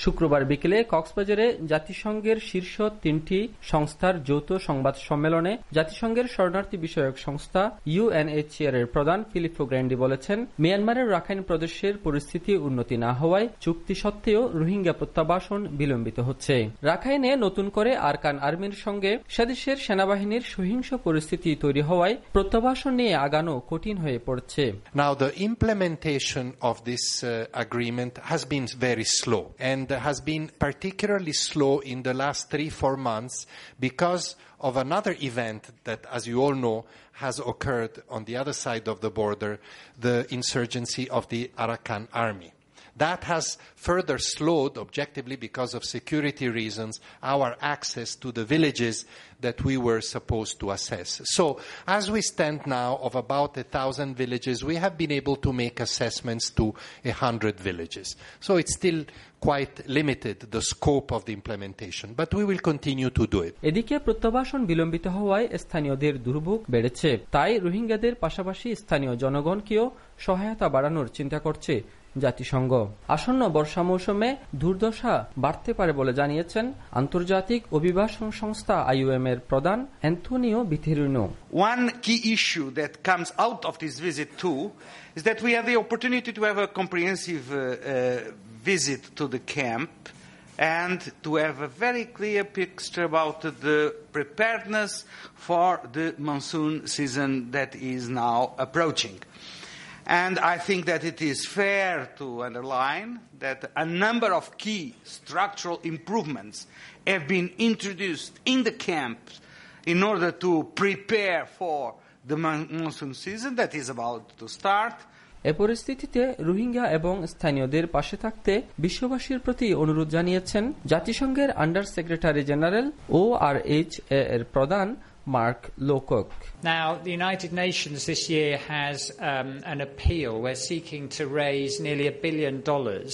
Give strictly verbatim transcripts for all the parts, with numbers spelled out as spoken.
শুক্রবার বিকেলে কক্সবাজারে জাতিসংঘের শীর্ষ তিনটি সংস্থার যৌথ সংবাদ সম্মেলনে জাতিসংঘের শরণার্থী বিষয়ক সংস্থা ইউএনএইচসিআর এর প্রধান ফিলিপো গ্র্যান্ডি বলেছেন, মিয়ানমারের রাখাইন প্রদেশের পরিস্থিতি উন্নতি না হওয়ায় চুক্তি সত্ত্বেও রোহিঙ্গা প্রত্যাবাসন বিলম্বিত হচ্ছে। রাখাইনে নতুন করে আরকান আর্মির সঙ্গে সেদেশের সেনাবাহিনীর সহিংস পরিস্থিতি তৈরি হওয়ায় প্রত্যাবাসন নিয়ে আগানো কঠিন হয়ে পড়ছে। Now the implementation of this uh, agreement has been very slow and has been particularly slow in the last three, four months because of another event that, as you all know, has occurred on the other side of the border, the insurgency of the Arakan army. That has further slowed, objectively because of security reasons, our access to the villages that we were supposed to assess. So, as we stand now of about a thousand villages, we have been able to make assessments to a hundred villages. So it's still quite limited, the scope of the implementation, but we will continue to do it. এদিকে প্রত্যাবাসন বিলম্বিত হওয়ায় স্থানীয়দের দুর্ভোগ বেড়েছে। তাই রোহিঙ্গাদের পাশাপাশি স্থানীয় জনগণকেও সহায়তা বাড়ানোর চিন্তা করছে জাতিসংঘ। আসন্ন বর্ষা মৌসুমে দুর্দশা বাড়তে পারে বলে জানিয়েছেন আন্তর্জাতিক অভিবাসন সংস্থা আইওএম এর প্রধান Antonio Vitorino. One key issue that comes out of this visit too is that we have the opportunity to have a comprehensive uh, uh, visit to the camp and to have a very clear picture about the preparedness for the monsoon season that is now approaching. And I think that it is fair to underline that a number of key structural improvements have been introduced in the camps in order to prepare for the monsoon season that is about to start. এ পরিস্থিতিতে রোহিঙ্গা এবং স্থানীয়দের পাশে থাকতে বিশ্ববাসীর প্রতি অনুরোধ জানিয়েছেন জাতিসংঘের আন্ডার সেক্রেটারি জেনারেল ও আর এইচ এ এর প্রধান Mark Lowcock. Now, the United Nations this year has um, an appeal. We're seeking to raise nearly a billion dollars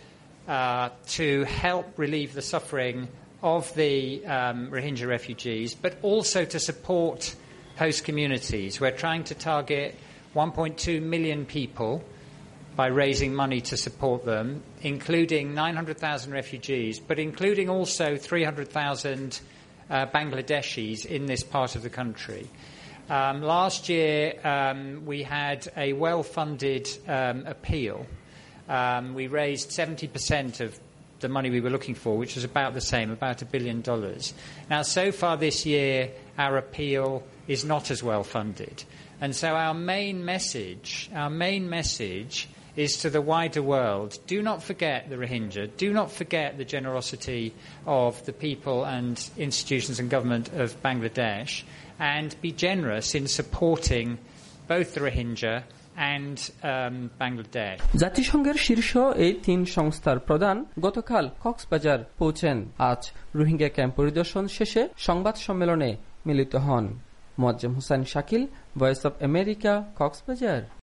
uh, to help relieve the suffering of the um, Rohingya refugees, but also to support host communities. We're trying to target one point two million people by raising money to support them, including nine hundred thousand refugees, but including also three hundred thousand Uh, Bangladeshis in this part of the country. Um, last year um, we had a well-funded um, appeal. Um, we raised seventy percent of the money we were looking for, which was about the same, about a billion dollars. Now, so far this year, our appeal is not as well-funded. And so our main message, our main message is to the wider world, do not forget the Rohingya, do not forget the generosity of the people and institutions and government of Bangladesh, and be generous in supporting both the Rohingya and um, Bangladesh. জাতিসংঘের শীর্ষ এই তিন সংস্থার প্রধান গতকাল কক্সবাজার পৌঁছেন। আজ Rohingya camp পরিদর্শন শেষে সংবাদ সম্মেলনে মিলিত হন। Moazzem Hossain Shakil, voice of America, Cox's Bazar.